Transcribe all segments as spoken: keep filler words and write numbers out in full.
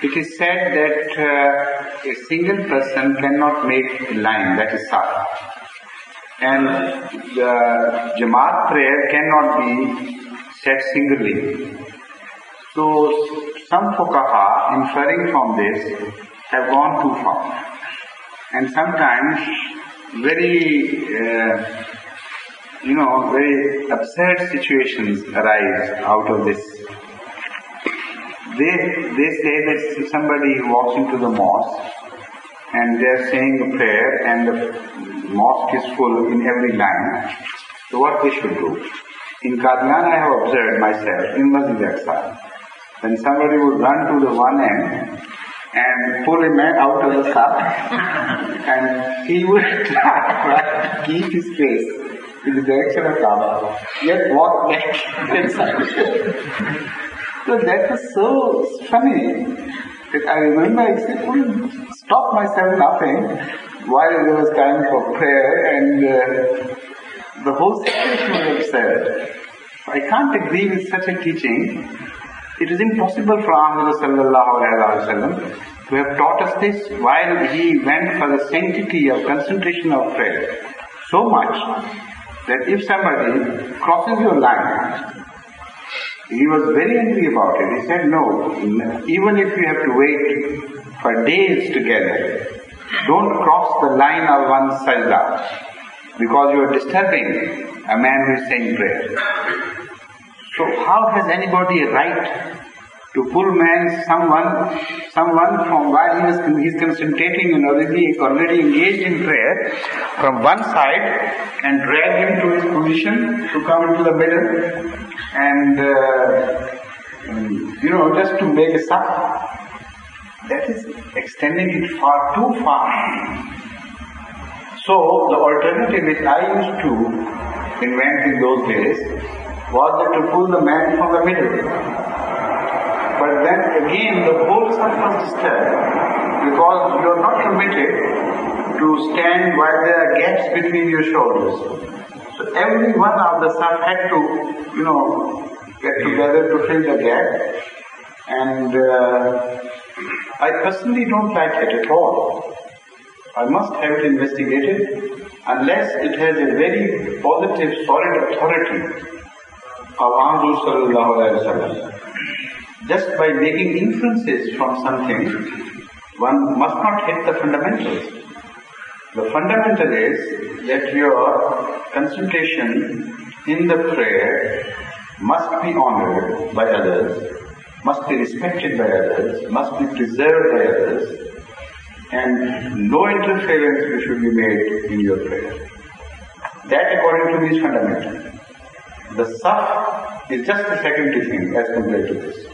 It is said that uh, a single person cannot make a line, that is saf. And the Jamaat prayer cannot be said singly. So some fuqaha, inferring from this, have gone too far. And sometimes very, uh, you know, very absurd situations arise out of this. They, they say that if somebody walks into the mosque and they are saying a prayer and the mosque is full in every line, so what they should do? In Qadian I have observed myself, in Masjid Aqsa, when somebody would run to the one end and pull a man out of the saf, and he would try to keep his face in the direction of Kaaba, yet walk back inside. So that was so funny that I remember I said, couldn't stop myself laughing while there was time for prayer, and uh, the whole situation was absurd. I can't agree with such a teaching. It is impossible for Ahmad sallallahu alaihi wasallam to have taught us this while he went for the sanctity of concentration of prayer so much that if somebody crosses your line, he was very angry about it. He said, no, even if you have to wait for days together, don't cross the line of one sajda, because you are disturbing a man who is saying prayer. So how has anybody a right to pull man, someone, someone from while he was he is concentrating and already, already engaged in prayer, from one side and drag him to his position to come into the middle and, uh, you know, just to make a saf? That is extending it far too far. So the alternative which I used to invent in those days was that to pull the man from the middle. But then again the whole saf was disturbed because you are not permitted to stand while there are gaps between your shoulders. So every one of the saf had to, you know, get together to fill the gap. And uh, I personally don't like it at all. I must have it investigated unless it has a very positive, solid authority of Ahmad sallallahu alaihi wasallam. Just by making inferences from something, one must not hit the fundamentals. The fundamental is that your concentration in the prayer must be honored by others, must be respected by others, must be preserved by others, and no interference should be made in your prayer. That according to these fundamentals. The saf is just a secondary thing as compared to this.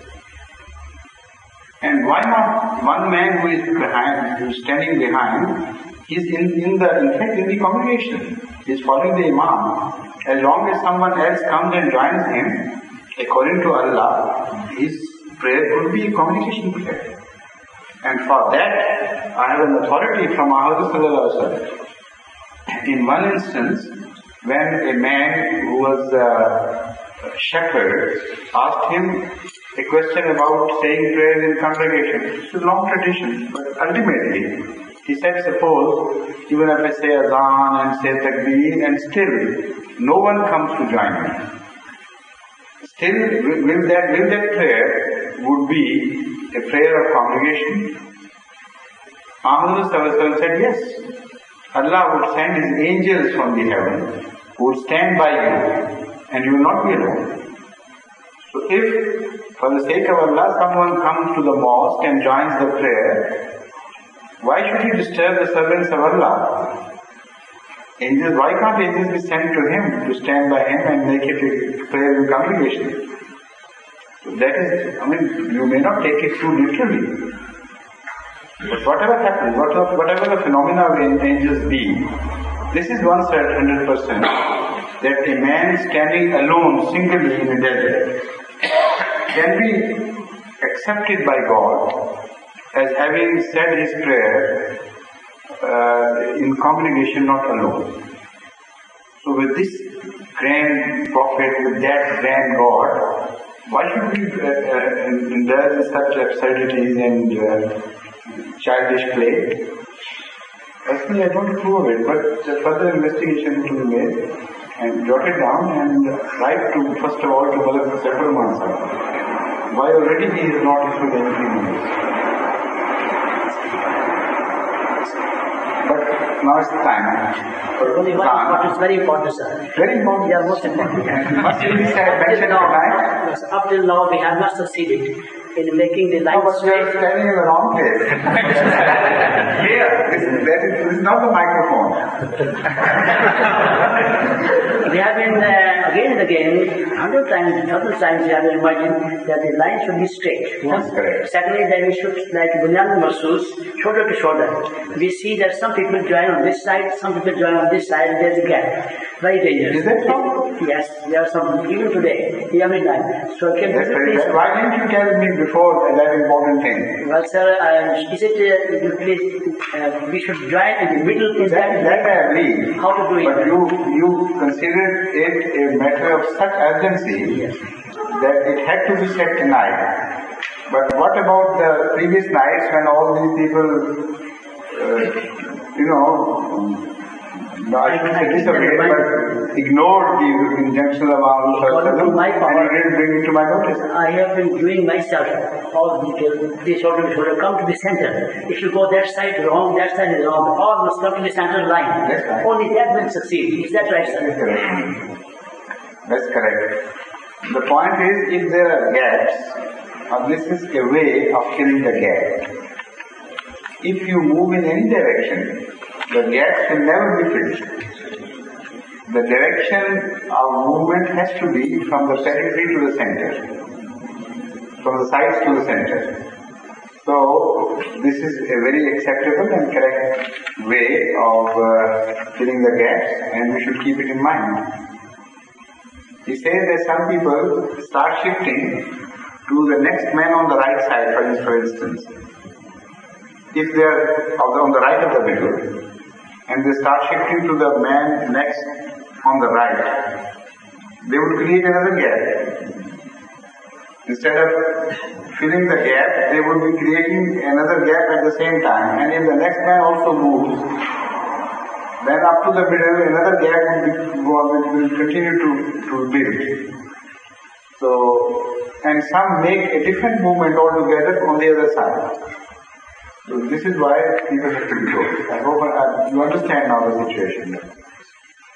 And why not one man who is behind, who is standing behind, is in, in the in fact in the congregation, he is following the Imam. As long as someone else comes and joins him, according to Allah, his prayer could be a communication prayer. And for that, I have an authority from Ahmad sallallahu alaihi wasallam. In one instance, when a man who was a shepherd asked him a question about saying prayers in congregation. It's a long tradition, but ultimately, he said, suppose, even if I say azan and say takbir and still no one comes to join me. Still, will that, will that prayer would be a prayer of congregation? Ahmad said, yes. Allah would send His angels from the heaven who would stand by you and you will not be alone. So if, for the sake of Allah, someone comes to the mosque and joins the prayer, why should he disturb the servants of Allah? Angels, why can't angels be sent to him to stand by him and make it a prayer in congregation? So that is, I mean, you may not take it too literally. But whatever happens, whatever, whatever the phenomena of angels be, this is one certain hundred percent that a man standing alone, singly in a desert, can be accepted by God as having said his prayer uh, in congregation, not alone. So with this grand prophet, with that grand God, Why should we uh, uh, indulge in such absurdities and uh, childish play? Personally, I don't approve of it, but further investigation to be made and jot it down and write to, first of all, to Mother several months ago. Why already he is not issued anything on this? But now it's time. Only one important, it's very important, sir. Very important. Yeah, most important. Must be mentioned tonight. Yes, up till now we have not succeeded in making the No, lines but you are straight. standing in the wrong place. Here, this, that is, this is not the microphone. We have been uh, again and again, hundred times, thousand times we have been reminded that the line should be straight. That's correct. Secondly, that we should, like Bunyan Masus, shoulder to shoulder. We see that some people join on this side, some people join on this side, there's a gap. Very dangerous. Is that so? Yes, there are some, even today, every night. So can That's you very please... bad. Why didn't you tell me before that important thing? Well, sir, uh, is it, uh, you please, uh, we should join in the middle, is That, that, that I agree. how to do it? But you, you considered it a matter of such urgency Yes. that it had to be set tonight. But what about the previous nights when all these people, uh, you know, I shouldn't say disobeyed, but ignored the injunctions of our According to my power- and you didn't bring it to my notice? I have been doing myself all detail, this shoulder to shoulder, come to the center. If you go that side wrong, that side is wrong, all must come to the center line. That's right. Only that will succeed. Is that right, That's sir? correct. That's correct. The point is, if there are gaps, uh, this is a way of filling the gap. If you move in any direction, the gaps will never be filled. The direction of movement has to be from the periphery to the center, from the sides to the center. So, this is a very acceptable and correct way of uh, filling the gaps, and we should keep it in mind. He says that some people start shifting to the next man on the right side, for instance. If they are on the right of the middle, and they start shifting to the man next on the right, they would create another gap. Instead of filling the gap, they would be creating another gap at the same time. And if the next man also moves, then up to the middle, another gap will, be, will, will continue to, to build. So, and some make a different movement altogether on the other side. So this is why people have to be told. I hope uh, you understand now the situation.